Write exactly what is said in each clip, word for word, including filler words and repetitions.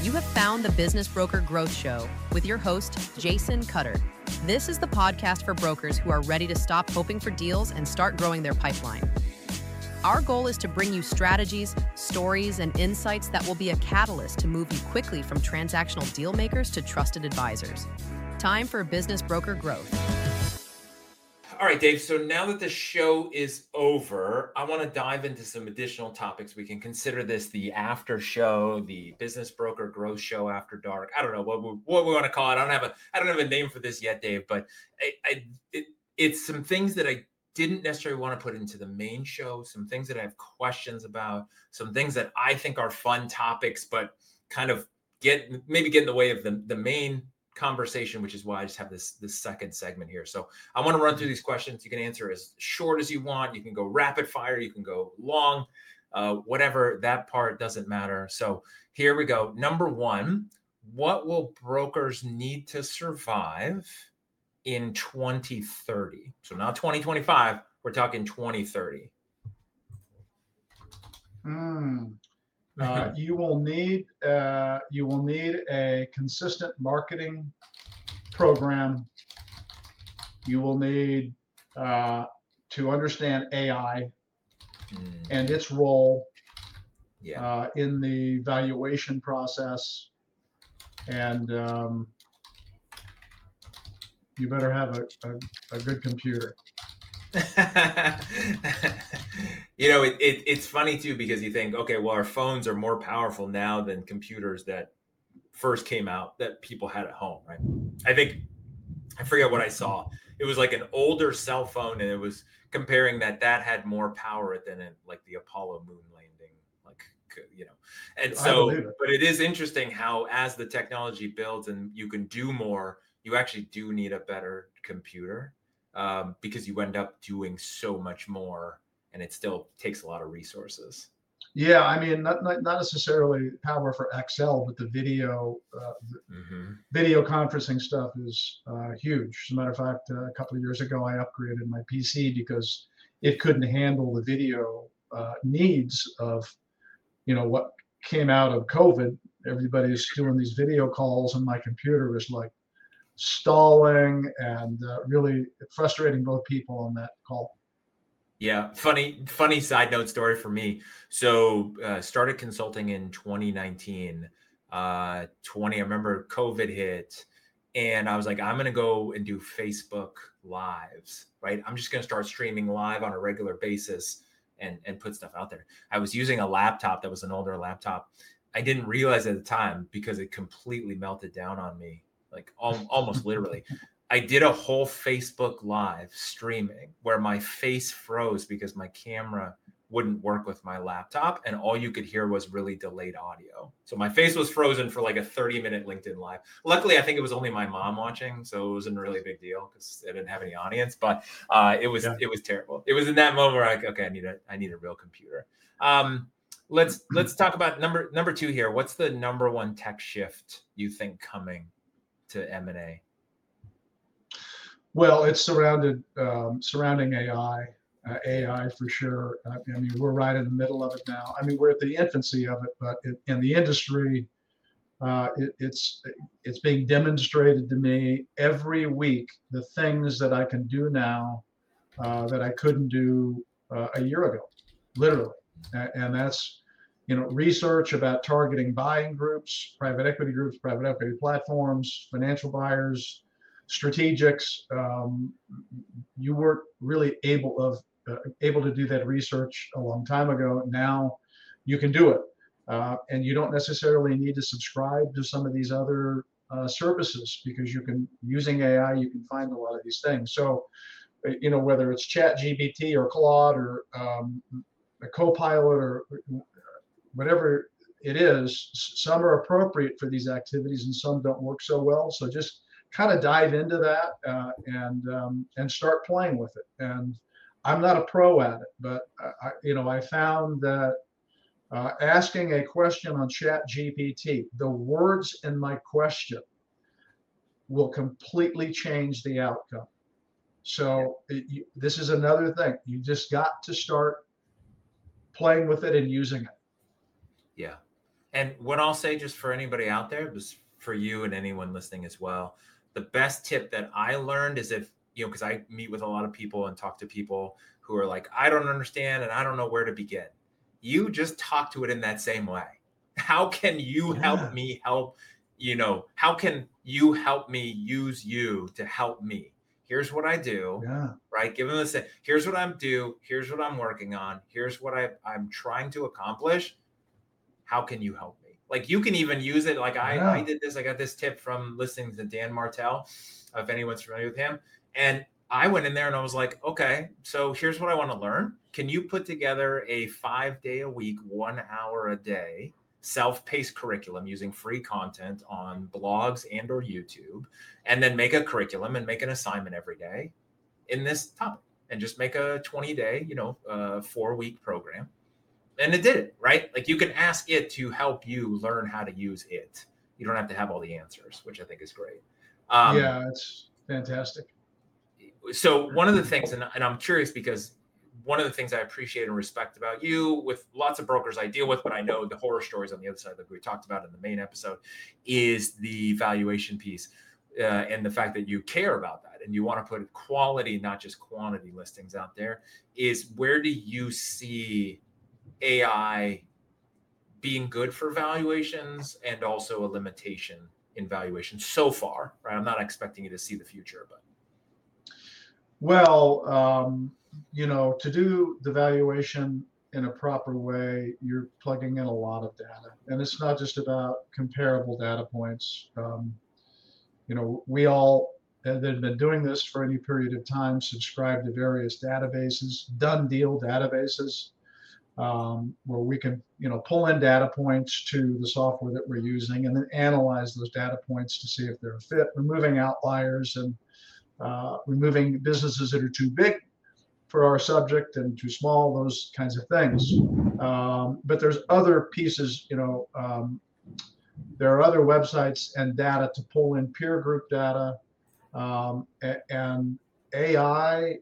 You have found the Business Broker Growth Show with your host, Jason Cutter. This is the podcast for brokers who are ready to stop hoping for deals and start growing their pipeline. Our goal is to bring you strategies, stories, and insights that will be a catalyst to move you quickly from transactional deal makers to trusted advisors. Time for Business Broker Growth. All right, Dave. So now that the show is over, I want to dive into some additional topics. We can consider this the after show, the Business Broker Growth Show after dark. I don't know what we, what we want to call it. I don't have a I don't have a name for this yet, Dave. But I, I, it, it's some things that I didn't necessarily want to put into the main show. Some things that I have questions about. Some things that I think are fun topics, but kind of get maybe get in the way of the the main conversation, which is why I just have this this second segment here. So I want to run through these questions. You can answer as short as you want. You can go rapid fire. You can go long, uh, whatever. That part doesn't matter. So here we go. Number one, what will brokers need to survive in twenty thirty? So not twenty twenty-five. We're talking twenty thirty. Hmm. Uh, you will need uh, you will need a consistent marketing program. You will need uh, to understand A I mm. and its role yeah. uh, in the valuation process, and um, you better have a, a, a good computer. You know, it, it it's funny too, because you think, okay, well, our phones are more powerful now than computers that first came out that people had at home, right? I think, I forget what I saw. It was like an older cell phone, and it was comparing that that had more power than in, like the Apollo moon landing, like, you know. And so, it. but it is interesting how as the technology builds and you can do more, you actually do need a better computer. Um, because you end up doing so much more, and it still takes a lot of resources. Yeah, I mean, not not, not necessarily power for Excel, but the video uh, the mm-hmm. video conferencing stuff is uh, huge. As a matter of fact, uh, a couple of years ago, I upgraded my P C because it couldn't handle the video uh, needs of, you know, what came out of COVID. Everybody's doing these video calls, and my computer is like stalling and uh, really frustrating both people on that call. Yeah. Funny, funny side note story for me. So uh, started consulting in twenty nineteen, uh, twenty, I remember COVID hit, and I was like, I'm going to go and do Facebook lives, right? I'm just going to start streaming live on a regular basis and, and put stuff out there. I was using a laptop that was an older laptop. I didn't realize at the time because it completely melted down on me. Like almost literally. I did a whole Facebook live streaming where my face froze because my camera wouldn't work with my laptop, and all you could hear was really delayed audio. So my face was frozen for like a thirty minute LinkedIn live. Luckily, I think it was only my mom watching, so it wasn't a really big deal because I didn't have any audience, but uh, it was, yeah. it was terrible. It was in that moment where I, okay, I need a, I need a real computer. Um, let's, let's talk about number, number two here. What's the number one tech shift you think coming to M and A? Well, it's surrounded um, surrounding A I, uh, A I for sure. Uh, I mean, we're right in the middle of it now. I mean, we're at the infancy of it, but it, in the industry, uh, it, it's it's being demonstrated to me every week. The things that I can do now uh, that I couldn't do uh, a year ago, literally, uh, and that's, you know, research about targeting buying groups, private equity groups, private equity platforms, financial buyers, strategics. Um, you weren't really able of uh, able to do that research a long time ago. Now you can do it, uh, and you don't necessarily need to subscribe to some of these other uh, services, because you can, using A I, you can find a lot of these things. So, you know, whether it's Chat G P T or Claude or um, a Copilot or whatever it is, some are appropriate for these activities and some don't work so well. So just kind of dive into that uh, and um, and start playing with it. And I'm not a pro at it, but I, you know, I found that uh, asking a question on Chat G P T, the words in my question will completely change the outcome. So it, you, this is another thing. You just got to start playing with it and using it. Yeah. And what I'll say, just for anybody out there, was for you and anyone listening as well, the best tip that I learned is if, you know, because I meet with a lot of people and talk to people who are like, I don't understand and I don't know where to begin. You just talk to it in that same way. How can you Yeah. help me help, you know, how can you help me use you to help me? Here's what I do, Yeah. right? Give them the same, here's what I'm do. Here's what I'm working on. Here's what I, I'm trying to accomplish. How can you help me? Like you can even use it. Like I, Yeah. I did this. I got this tip from listening to Dan Martell, if anyone's familiar with him. And I went in there and I was like, okay, so here's what I want to learn. Can you put together a five day a week, one hour a day, self-paced curriculum using free content on blogs and or YouTube, and then make a curriculum and make an assignment every day in this topic, and just make a twenty day, you know, uh, four week program. And it did it, right? Like you can ask it to help you learn how to use it. You don't have to have all the answers, which I think is great. Um, Yeah, it's fantastic. So one of the things, and, and I'm curious because one of the things I appreciate and respect about you, with lots of brokers I deal with, but I know the horror stories on the other side that we talked about in the main episode, is the valuation piece uh, and the fact that you care about that and you want to put quality, not just quantity listings out there. Is where do you see A I being good for valuations and also a limitation in valuation so far, right? I'm not expecting you to see the future, but. Well, um, you know, to do the valuation in a proper way, you're plugging in a lot of data, and it's not just about comparable data points. Um, you know, we all that have been doing this for any period of time subscribe to various databases, done deal databases, um, where we can, you know, pull in data points to the software that we're using and then analyze those data points to see if they're a fit, removing outliers and uh, removing businesses that are too big for our subject and too small, those kinds of things. Um, but there's other pieces, you know, um, there are other websites and data to pull in, peer group data, um, and A I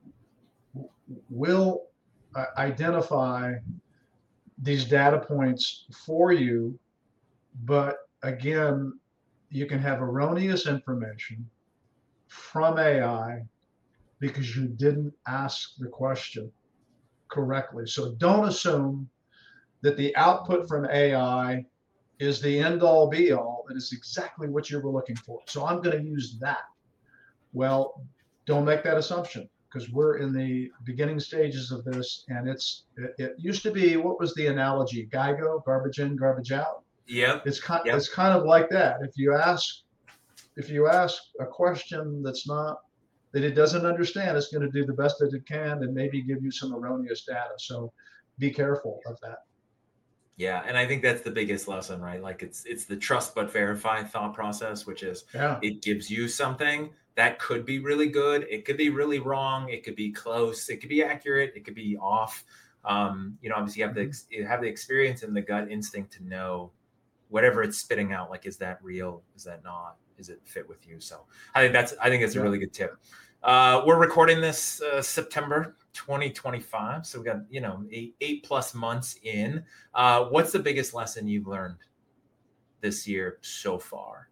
will uh, identify these data points for you. But again, you can have erroneous information from A I because you didn't ask the question correctly. So don't assume that the output from A I is the end all be all and it's exactly what you were looking for. So I'm going to use that. Well, don't make that assumption, because we're in the beginning stages of this, and it's it, it used to be, what was the analogy? GIGO, garbage in, garbage out. Yeah. It's kind Yep. it's kind of like that. If you ask if you ask a question that's not that it doesn't understand, it's going to do the best that it can and maybe give you some erroneous data. So be careful of that. Yeah, and I think that's the biggest lesson, right? Like it's it's the trust but verify thought process, which is Yeah. it gives you something that could be really good, it could be really wrong, it could be close, it could be accurate, it could be off. Um, you know, obviously you have the you have the experience and the gut instinct to know whatever it's spitting out, like, is that real? Is that not? Is it fit with you? So I think that's I think that's a Yeah. really good tip. Uh, we're recording this uh, September twenty twenty-five, so we got you know eight eight plus months in. Uh, what's the biggest lesson you've learned this year so far?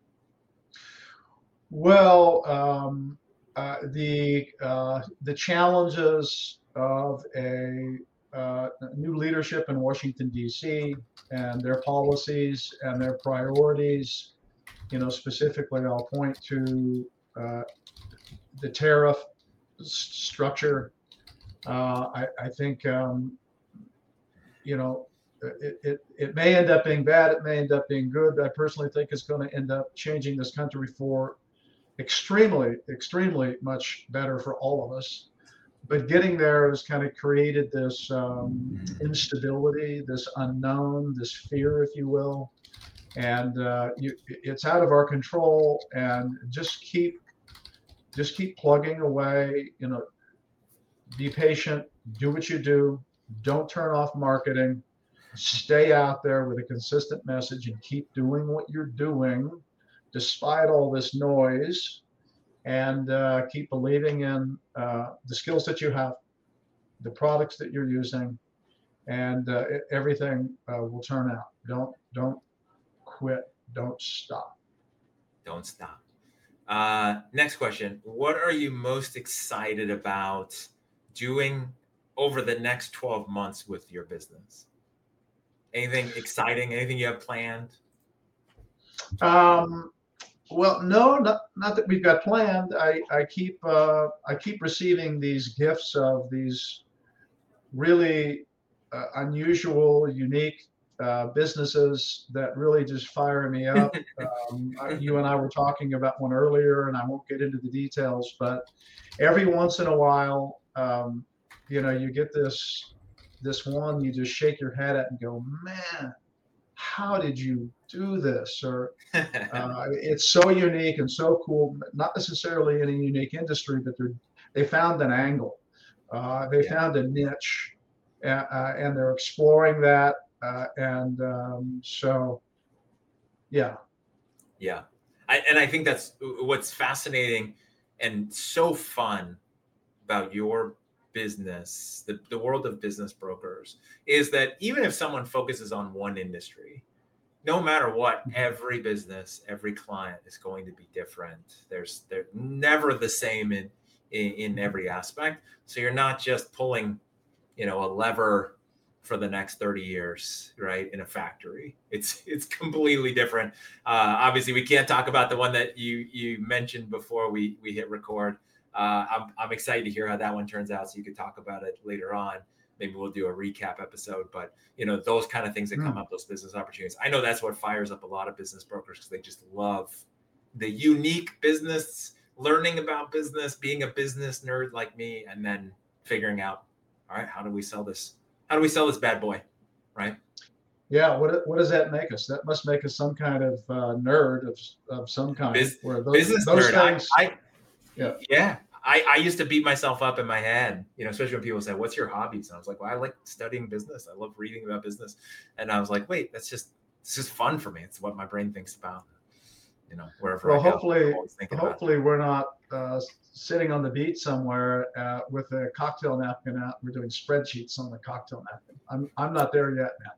Well, um, uh, the uh, the challenges of a uh, new leadership in Washington, D C, and their policies and their priorities. You know, specifically, I'll point to uh, the tariff s- structure. Uh, I, I think, um, you know, it, it, it may end up being bad. It may end up being good. I personally think it's going to end up changing this country for extremely, extremely much better for all of us. But getting there has kind of created this um, instability, this unknown, this fear, if you will. And uh, you, it's out of our control. And just keep, just keep plugging away. You know, be patient. Do what you do. Don't turn off marketing. Stay out there with a consistent message and keep doing what you're doing, despite all this noise, and uh, keep believing in uh, the skills that you have, the products that you're using, and uh, e- everything uh, will turn out. Don't don't quit. Don't stop. Don't stop. Uh, next question. What are you most excited about doing over the next twelve months with your business? Anything exciting? Anything you have planned? Um, well, no, not, not that we've got planned. I, I keep uh, I keep receiving these gifts of these really uh, unusual, unique uh, businesses that really just fire me up. Um, I- you and I were talking about one earlier, and I won't get into the details, but every once in a while, um, you know, you get this this one, you just shake your head at and go, man, how did you do this? Or uh, it's so unique and so cool. Not necessarily in a unique industry, but they they found an angle. Uh, they Yeah. found a niche, uh, uh, and they're exploring that. Uh, and um, so, yeah. Yeah. I, and I think that's what's fascinating and so fun about your business, the, the world of business brokers, is that even if someone focuses on one industry, no matter what, every business, every client is going to be different. There's they're never the same in, in in every aspect. So you're not just pulling, you know, a lever for the next thirty years, right, in a factory. It's it's completely different. Uh, obviously, we can't talk about the one that you you mentioned before we we hit record. Uh, I'm I'm excited to hear how that one turns out, so you could talk about it later on. Maybe we'll do a recap episode, but you know, those kind of things that come Mm. up, those business opportunities. I know that's what fires up a lot of business brokers because they just love the unique business, learning about business, being a business nerd like me, and then figuring out, all right, how do we sell this? How do we sell this bad boy? Right? Yeah. What what does that make us? That must make us some kind of uh, nerd of of some kind. Biz, Where those business those nerd. I, things. I, Yeah. yeah. I, I used to beat myself up in my head, you know, especially when people say, what's your hobbies? And I was like, well, I like studying business. I love reading about business. And I was like, wait, that's just, it's just fun for me. It's what my brain thinks about, you know, wherever Well, I go. I'm hopefully, always thinking about it. hopefully we're not uh, sitting on the beach somewhere uh, with a cocktail napkin out. We're doing spreadsheets on the cocktail napkin. I'm I'm not there yet, man.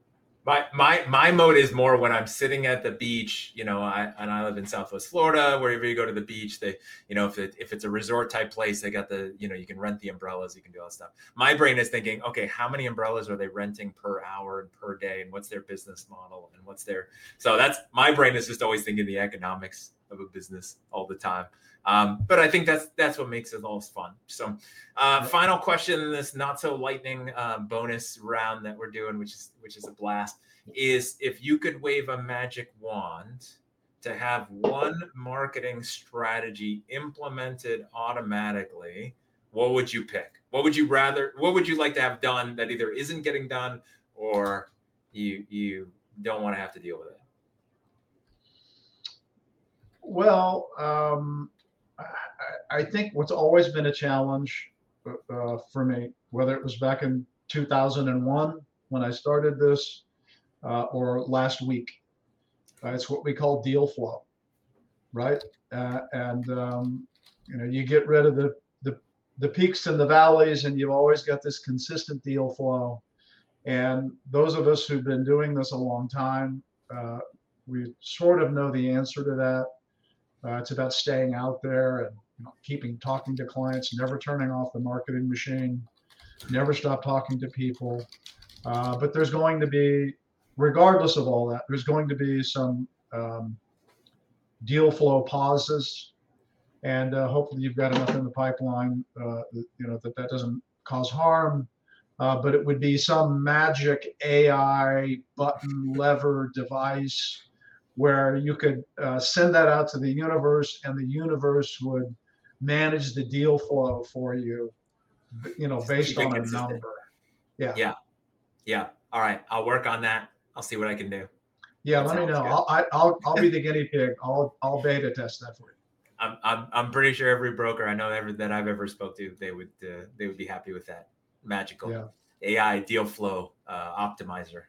My my my mode is more when I'm sitting at the beach, you know, I and I live in Southwest Florida. Wherever you go to the beach, they, you know, if it if it's a resort type place, they got the, you know, you can rent the umbrellas, you can do all that stuff. My brain is thinking, okay, how many umbrellas are they renting per hour and per day, and what's their business model, and what's their, so that's, my brain is just always thinking the economics of a business all the time. Um, but I think that's that's what makes it all fun. So, uh, final question in this not so lightning uh, bonus round that we're doing, which is which is a blast, is if you could wave a magic wand to have one marketing strategy implemented automatically, what would you pick? What would you rather? What would you like to have done that either isn't getting done or you you don't want to have to deal with it? Well, um, I, I think what's always been a challenge uh, for me, whether it was back in two thousand one when I started this, uh, or last week, uh, it's what we call deal flow, right? Uh, and um, you know, you get rid of the, the the peaks and the valleys, and you've always got this consistent deal flow. And those of us who've been doing this a long time, uh, we sort of know the answer to that. Uh, it's about staying out there and, you know, keeping talking to clients, never turning off the marketing machine, never stop talking to people. Uh, but there's going to be, regardless of all that, there's going to be some um, deal flow pauses, and uh, hopefully you've got enough in the pipeline, uh, that, you know, that that doesn't cause harm. Uh, but it would be some magic A I button lever device where you could uh, send that out to the universe, and the universe would manage the deal flow for you, you know, based Keep it on a consistent. number. Yeah. Yeah. Yeah. All right. I'll work on that. I'll see what I can do. Yeah. That Let me sounds know. good. I'll, I, I'll, I'll be the guinea pig. I'll, I'll beta test that for you. I'm, I'm, I'm pretty sure every broker I know ever that I've ever spoke to, they would, uh, they would be happy with that magical Yeah. A I deal flow uh, optimizer.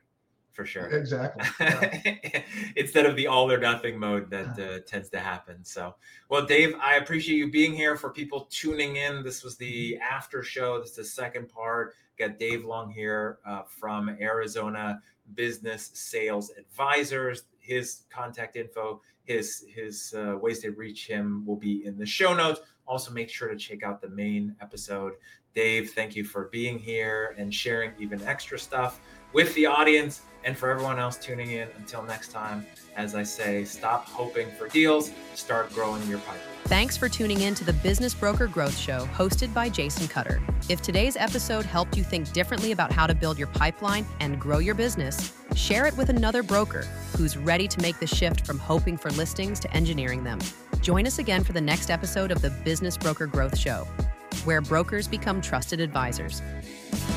for sure. Exactly. Yeah. Instead of the all or nothing mode that uh, tends to happen. So, well, Dave, I appreciate you being here. For people tuning in, this was the after show. This is the second part. Got Dave Long here uh, from Arizona Business Sales Advisors. His contact info, his his uh, ways to reach him will be in the show notes. Also, make sure to check out the main episode. Dave, thank you for being here and sharing even extra stuff with the audience. And for everyone else tuning in, until next time, as I say, stop hoping for deals, start growing your pipeline. Thanks for tuning in to the Business Broker Growth Show, hosted by Jason Cutter. If today's episode helped you think differently about how to build your pipeline and grow your business, share it with another broker who's ready to make the shift from hoping for listings to engineering them. Join us again for the next episode of the Business Broker Growth Show, where brokers become trusted advisors.